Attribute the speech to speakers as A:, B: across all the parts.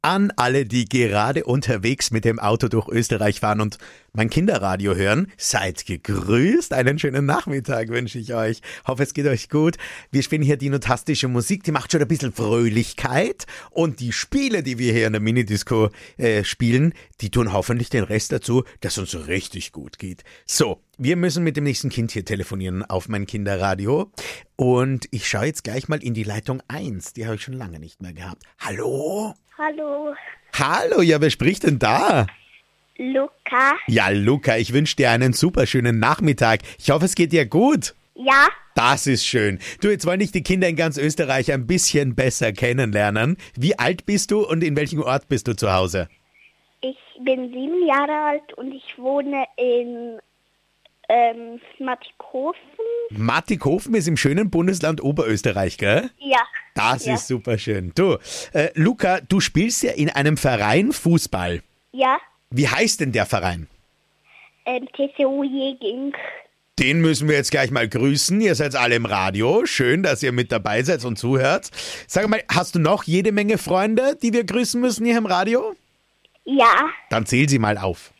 A: An alle, die gerade unterwegs mit dem Auto durch Österreich fahren und mein Kinderradio hören, seid gegrüßt. Einen schönen Nachmittag wünsche ich euch. Hoffe, es geht euch gut. Wir spielen hier dinotastische Musik, die macht schon ein bisschen Fröhlichkeit. Und die Spiele, die wir hier in der Minidisco spielen, die tun hoffentlich den Rest dazu, dass uns so richtig gut geht. So, wir müssen mit dem nächsten Kind hier telefonieren auf mein Kinderradio. Und ich schaue jetzt gleich mal in die Leitung 1. Die habe ich schon lange nicht mehr gehabt. Hallo?
B: Hallo,
A: Hallo, ja, wer spricht denn da?
B: Luca.
A: Ja, Luca, ich wünsche dir einen super schönen Nachmittag. Ich hoffe, es geht dir gut.
B: Ja,
A: Das ist schön. Du, jetzt wollen dich die Kinder in ganz Österreich ein bisschen besser kennenlernen. Wie alt bist du und in welchem Ort bist du zu Hause?
B: ich bin 7 Jahre alt und ich wohne in Mattighofen.
A: Mattighofen ist im schönen Bundesland Oberösterreich, gell?
B: Ja.
A: Das
B: Ja.
A: ist super schön. Du, Luca, du spielst ja in einem Verein Fußball.
B: Ja,
A: Wie heißt denn der Verein?
B: TCU Jeging.
A: Den müssen wir jetzt gleich mal grüßen. Ihr seid alle im Radio. Schön, dass ihr mit dabei seid und zuhört. Sag mal, hast du noch jede Menge Freunde, die wir grüßen müssen hier im Radio?
B: Ja,
A: Dann zähl sie mal auf.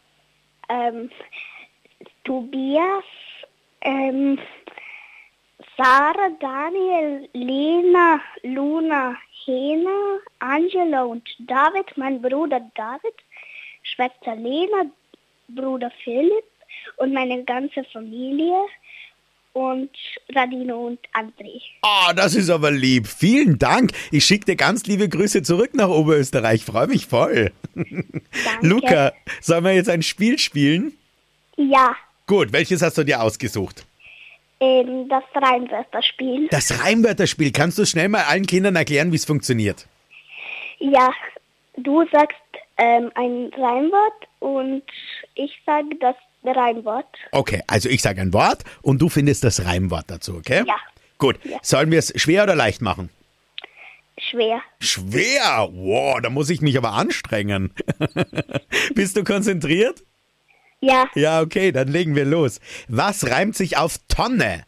B: Tobias, Sarah, Daniel, Lena, Luna, Hena, Angela und David, mein Bruder David, Schwester Lena, Bruder Philipp und meine ganze Familie und Radino und André.
A: Ah, das ist aber lieb. Vielen Dank. Ich schicke dir ganz liebe Grüße zurück nach Oberösterreich. Freue mich voll.
B: Danke.
A: Luca, sollen wir jetzt ein Spiel spielen?
B: Ja,
A: Gut, welches hast du dir ausgesucht?
B: das Reimwörterspiel.
A: Das Reimwörterspiel. Kannst du schnell mal allen Kindern erklären, wie es funktioniert?
B: Ja, du sagst ein Reimwort und ich sage das Reimwort.
A: Okay, also ich sage ein Wort und du findest das Reimwort dazu, okay?
B: Ja.
A: Gut,
B: Ja.
A: sollen wir es schwer oder leicht machen?
B: Schwer.
A: Schwer? Wow, da muss ich mich aber anstrengen. Bist du konzentriert?
B: Ja,
A: Ja, okay, dann legen wir los. Was reimt sich auf Tonne?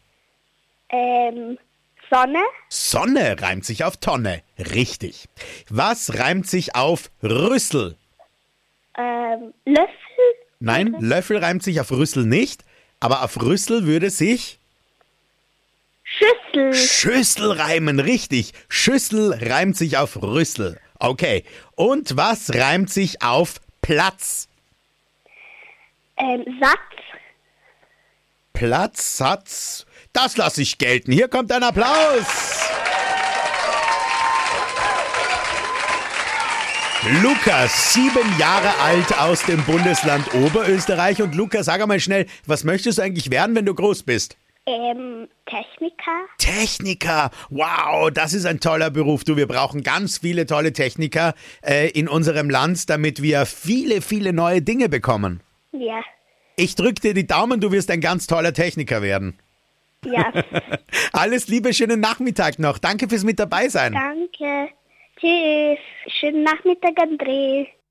B: Sonne,
A: Sonne reimt sich auf Tonne. Richtig. Was reimt sich auf Rüssel?
B: Löffel,
A: Nein, Löffel reimt sich auf Rüssel nicht, aber auf Rüssel würde sich
B: Schüssel,
A: Schüssel reimen. Richtig. Schüssel reimt sich auf Rüssel. Okay. Und was reimt sich auf Platz?
B: Satz,
A: Platz, Satz. Das lasse ich gelten. Hier kommt ein Applaus. Lukas, 7 Jahre alt aus dem Bundesland Oberösterreich. Und Lukas, sag einmal schnell, was möchtest du eigentlich werden, wenn du groß bist?
B: Techniker,
A: Techniker. Wow, das ist ein toller Beruf. Du, wir brauchen ganz viele tolle Techniker in unserem Land, damit wir viele, viele neue Dinge bekommen.
B: ja,
A: Ich drück dir die Daumen, du wirst ein ganz toller Techniker werden.
B: ja,
A: Alles Liebe, schönen Nachmittag noch. Danke fürs mit dabei sein.
B: danke, tschüss, schönen Nachmittag, André.